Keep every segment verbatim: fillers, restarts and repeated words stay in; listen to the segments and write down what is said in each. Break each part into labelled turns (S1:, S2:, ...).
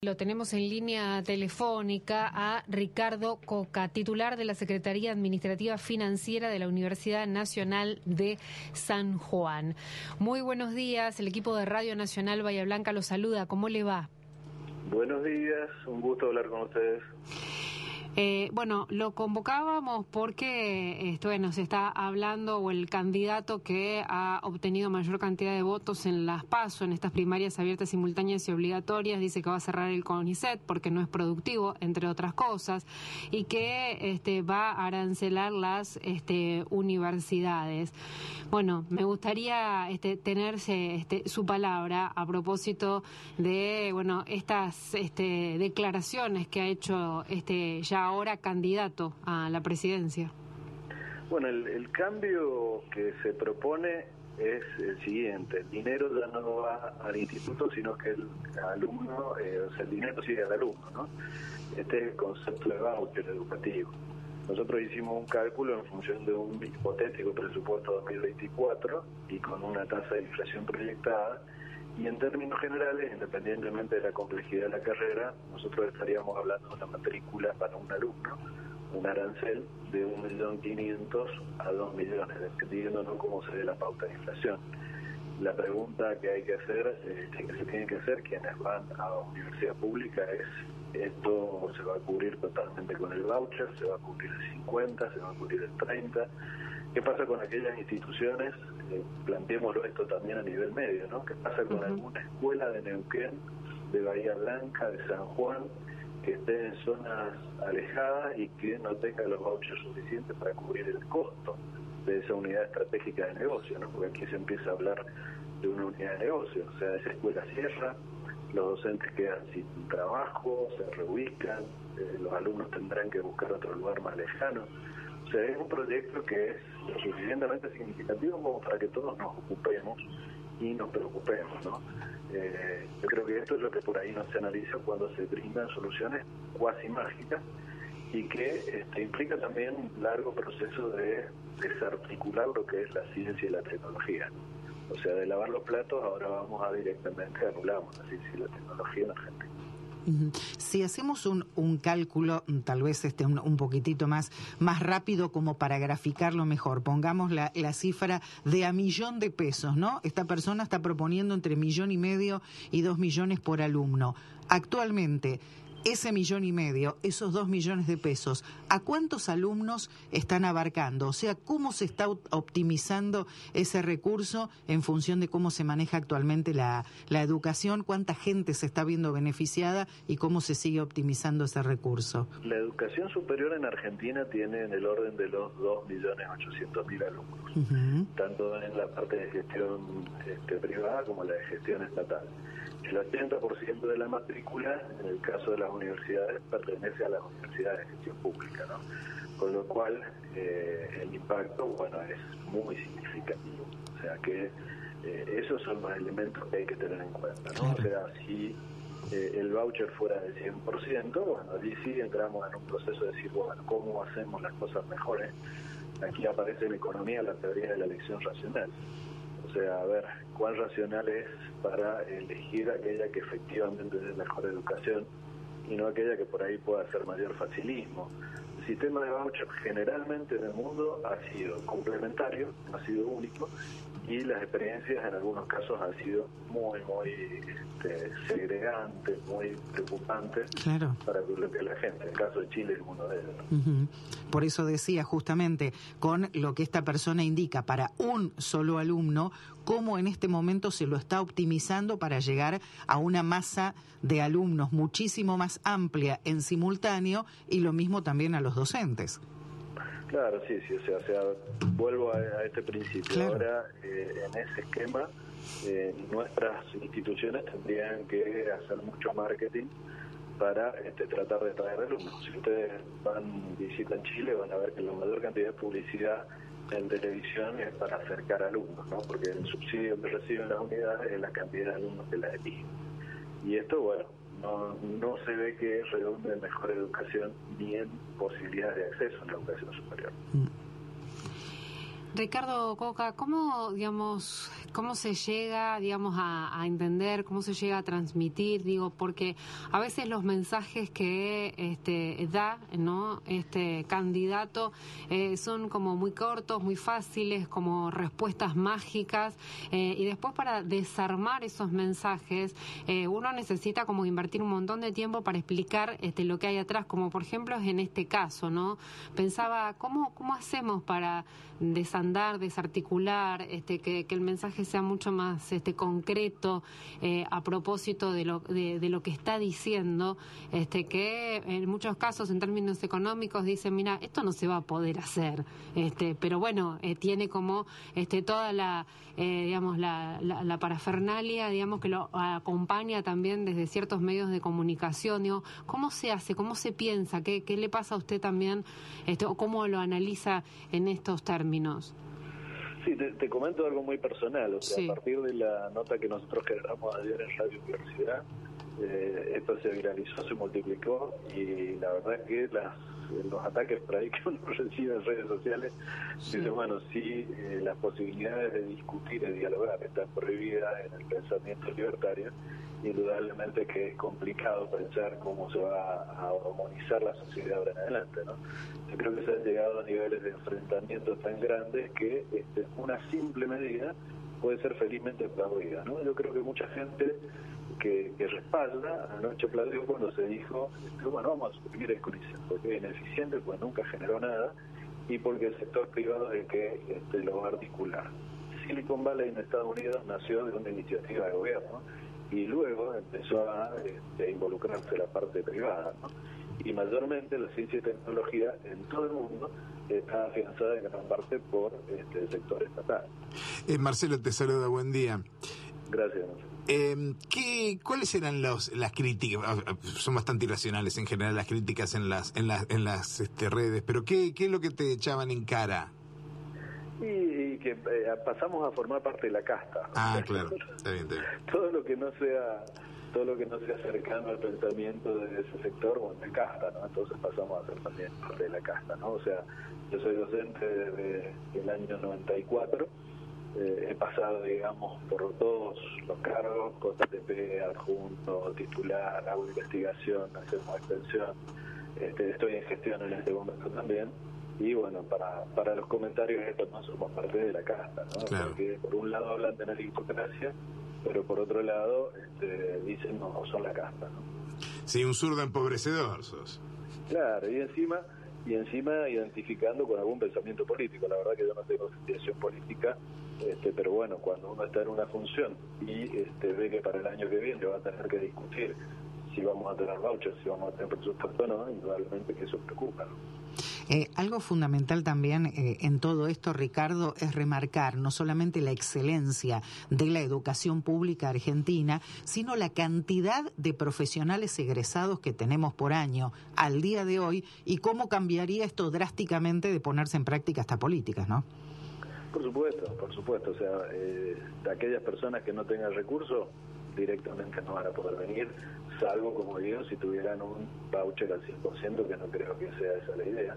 S1: Lo tenemos en línea telefónica a Ricardo Coca, titular de la Secretaría Administrativa Financiera de la Universidad Nacional de San Juan. Muy buenos días, el equipo de Radio Nacional Bahía Blanca lo saluda. ¿Cómo le va?
S2: Buenos días, un gusto hablar con ustedes.
S1: Eh, bueno, lo convocábamos porque esto, bueno, se está hablando, o el candidato que ha obtenido mayor cantidad de votos en las PASO, en estas primarias abiertas, simultáneas y obligatorias, dice que va a cerrar el CONICET porque no es productivo, entre otras cosas, y que este, va a arancelar las este, universidades. Bueno, me gustaría este, tenerse este, su palabra a propósito de bueno estas este, declaraciones que ha hecho este ya ahora candidato a la presidencia.
S2: Bueno, el, el cambio que se propone es el siguiente: el dinero ya no va al instituto, sino que el alumno, eh, o sea, el dinero sigue al alumno, ¿no? Este es el concepto de voucher educativo. Nosotros hicimos un cálculo en función de un hipotético presupuesto dos mil veinticuatro y con una tasa de inflación proyectada, y en términos generales, independientemente de la complejidad de la carrera, nosotros estaríamos hablando de una matrícula para un alumno, un arancel de un millón quinientos a dos millones, dependiendo ¿no? cómo se dé la pauta de inflación. La pregunta que hay que hacer, eh, que se tiene que hacer quienes van a la universidad pública es: ¿esto se va a cubrir totalmente con el voucher? ¿Se va a cubrir el cincuenta? ¿Se va a cubrir el treinta? ¿Qué pasa con aquellas instituciones? Eh, planteémoslo esto también a nivel medio, ¿no? ¿Qué pasa con uh-huh. alguna escuela de Neuquén, de Bahía Blanca, de San Juan, que esté en zonas alejadas y que no tenga los vouchers suficientes para cubrir el costo de esa unidad estratégica de negocio, ¿no? Porque aquí se empieza a hablar de una unidad de negocio, o sea, esa escuela cierra, los docentes quedan sin trabajo, se reubican, eh, los alumnos tendrán que buscar otro lugar más lejano. O sea, es un proyecto que es lo suficientemente significativo como para que todos nos ocupemos y nos preocupemos, ¿no? Eh, yo creo que esto es lo que por ahí no se analiza cuando se brindan soluciones cuasi mágicas, y que este, implica también un largo proceso de desarticular lo que es la ciencia y la tecnología. O sea, de lavar los platos ahora vamos a directamente anulamos la ciencia y la tecnología en Argentina.
S3: Si hacemos un, un cálculo, tal vez este un, un poquitito más, más rápido como para graficarlo mejor, pongamos la, la cifra de a millón de pesos, ¿no? Esta persona está proponiendo entre millón y medio y dos millones por alumno. Actualmente, ese millón y medio, esos dos millones de pesos, ¿a cuántos alumnos están abarcando? O sea, ¿cómo se está optimizando ese recurso en función de cómo se maneja actualmente la, la educación? ¿Cuánta gente se está viendo beneficiada y cómo se sigue optimizando ese recurso?
S2: La educación superior en Argentina tiene en el orden de los dos millones ochocientos mil alumnos, uh-huh. tanto en la parte de gestión este, privada como la de gestión estatal. El ochenta por ciento de la matrícula, en el caso de las universidades, pertenece a las universidades de gestión pública, ¿no? Con lo cual, eh, el impacto, bueno, es muy significativo. O sea que eh, esos son los elementos que hay que tener en cuenta, ¿no? O sea, si eh, el voucher fuera del cien por ciento, bueno, allí sí entramos en un proceso de decir, bueno, ¿cómo hacemos las cosas mejores? Aquí aparece en economía la teoría de la elección racional. O sea, a ver, ¿cuán racional es para elegir aquella que efectivamente dé mejor educación y no aquella que por ahí pueda hacer mayor facilismo? El sistema de voucher generalmente en el mundo ha sido complementario, no ha sido único, y las experiencias en algunos casos han sido muy, muy este, segregantes, muy preocupantes
S3: claro.
S2: para la gente. El caso de Chile es uno de ellos.
S3: Uh-huh. Por eso decía justamente, con lo que esta persona indica, para un solo alumno, cómo en este momento se lo está optimizando para llegar a una masa de alumnos muchísimo más amplia en simultáneo, y lo mismo también a los docentes.
S2: Claro, sí, sí, o sea, o sea vuelvo a, a este principio. Claro. Ahora, eh, en ese esquema, eh, nuestras instituciones tendrían que hacer mucho marketing para este, tratar de traer alumnos. Si ustedes van visitan Chile, van a ver que la mayor cantidad de publicidad en televisión es para acercar alumnos, ¿no? Porque el subsidio que reciben las unidades es la cantidad de alumnos que las eligen. Y esto, bueno, no, no se ve que redunde en mejor educación ni en posibilidades de acceso a la educación superior.
S1: Ricardo Coca, ¿cómo, digamos, cómo se llega, digamos, a, a entender, cómo se llega a transmitir? Digo, porque a veces los mensajes que este, da, ¿no?, este candidato eh, son como muy cortos, muy fáciles, como respuestas mágicas, eh, y después para desarmar esos mensajes eh, uno necesita como invertir un montón de tiempo para explicar este, lo que hay atrás, como por ejemplo es en este caso, ¿no? Pensaba, ¿cómo, cómo hacemos para desandar, desarticular, este, que, que el mensaje sea mucho más este, concreto eh, a propósito de lo, de, de lo que está diciendo, este, que en muchos casos en términos económicos dicen, mira, esto no se va a poder hacer, este, pero bueno, eh, tiene como este, toda la, eh, digamos, la, la, la parafernalia, digamos, que lo acompaña también desde ciertos medios de comunicación. Digo, ¿cómo se hace? ¿Cómo se piensa? ¿Qué, qué le pasa a usted también? Este, o ¿cómo lo analiza en estos términos?
S2: Sí, te, te comento algo muy personal. O sea,
S1: sí.
S2: A partir de la nota que nosotros generamos ayer en Radio Universidad, eh, esto se viralizó, se multiplicó, y la verdad es que las, los ataques por ahí que uno recibe en redes sociales, sí. dice, bueno, sí, eh, las posibilidades de discutir y dialogar están prohibidas en el pensamiento libertario. Indudablemente que es complicado pensar cómo se va a armonizar la sociedad ahora en adelante, ¿no? Yo creo que se han llegado a niveles de enfrentamiento tan grandes que este, una simple medida puede ser felizmente aplaudida, ¿no? Yo creo que mucha gente que, que respalda, anoche aplaudió cuando se dijo, este, bueno, vamos a suprimir el CONICET, porque es ineficiente, pues nunca generó nada, y porque el sector privado es el que este, lo va a articular. Silicon Valley en Estados Unidos nació de una iniciativa de gobierno, y luego empezó a este, involucrarse la parte privada, ¿no? Y mayormente la ciencia y tecnología en todo el mundo está afianzada en gran parte por este, el sector estatal.
S4: Eh, Marcelo, te saluda, buen día.
S2: Gracias, Marcelo.
S4: Eh, ¿qué, ¿Cuáles eran los, las críticas? Son bastante irracionales en general las críticas en las en las, en las este, redes, pero ¿qué, ¿qué es lo que te echaban en cara?
S2: Y, y que eh, pasamos a formar parte de la casta.
S4: Ah, o sea, claro, está bien, está bien.
S2: Todo lo que no sea todo lo que no sea cercano al pensamiento de ese sector, bueno, de casta, ¿no? Entonces pasamos a ser también parte de la casta, ¿no? O sea, yo soy docente desde el año noventa y cuatro, eh, he pasado, digamos, por todos los cargos, J T P, adjunto, titular, hago investigación, hacemos extensión, este, estoy en gestión en este momento también. Y bueno, para para los comentarios estos no somos parte de la casta, ¿no?
S4: Claro.
S2: Porque por un lado hablan de meritocracia, pero por otro lado este, dicen no, son la casta, ¿no?
S4: Sí, un zurdo empobrecedor sos.
S2: Claro, y encima y encima identificando con algún pensamiento político. La verdad que yo no tengo afiliación política, este, pero bueno, cuando uno está en una función y este, ve que para el año que viene va a tener que discutir si vamos a tener vouchers, si vamos a tener presupuesto o no, indudablemente que eso preocupa, ¿no?
S3: Eh, algo fundamental también eh, en todo esto, Ricardo, es remarcar no solamente la excelencia de la educación pública argentina, sino la cantidad de profesionales egresados que tenemos por año al día de hoy, y cómo cambiaría esto drásticamente de ponerse en práctica estas políticas, ¿no?
S2: Por supuesto, por supuesto. O sea, eh, aquellas personas que no tengan recursos directamente no van a poder venir, salvo, como digo, si tuvieran un voucher al cien por ciento, que no creo que sea esa la idea.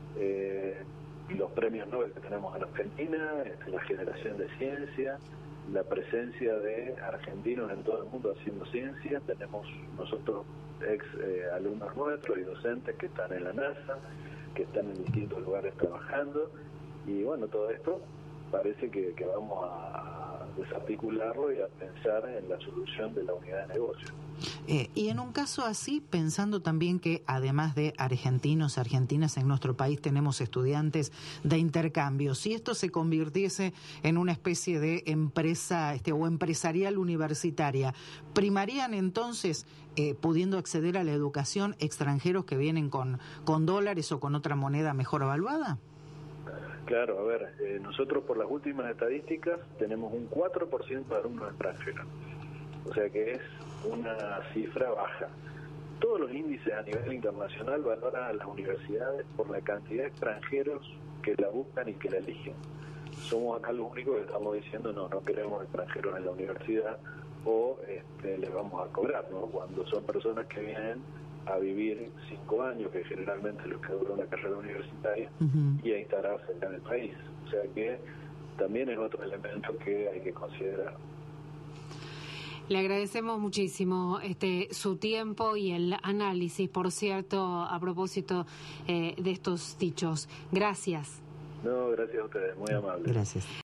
S2: Eh, los premios Nobel que tenemos en Argentina, este, la generación de ciencia, la presencia de argentinos en todo el mundo haciendo ciencia, tenemos nosotros ex eh, alumnos nuestros y docentes que están en la NASA, que están en distintos lugares trabajando, y bueno, todo esto parece que, que vamos a desarticularlo y a pensar en la solución de la unidad de negocio.
S3: Eh, y en un caso así, pensando también que además de argentinos, argentinas en nuestro país tenemos estudiantes de intercambio, si esto se convirtiese en una especie de empresa este, o empresarial universitaria, ¿primarían entonces, eh, pudiendo acceder a la educación, extranjeros que vienen con, con dólares o con otra moneda mejor evaluada?
S2: Claro, a ver, eh, nosotros por las últimas estadísticas tenemos un cuatro por ciento de alumnos extranjeros, o sea que es una cifra baja. Todos los índices a nivel internacional valoran a las universidades por la cantidad de extranjeros que la buscan y que la eligen. Somos acá los únicos que estamos diciendo no, no queremos extranjeros en la universidad, o este, les vamos a cobrar, ¿no? Cuando son personas que vienen a vivir cinco años, que generalmente es lo que dura una carrera universitaria,
S3: Uh-huh.
S2: y a instalarse acá en el país. O sea que también es otro elemento que hay que considerar.
S1: Le agradecemos muchísimo este su tiempo y el análisis, por cierto, a propósito eh, de estos dichos. Gracias.
S2: No, gracias a ustedes, muy amables.
S3: Gracias.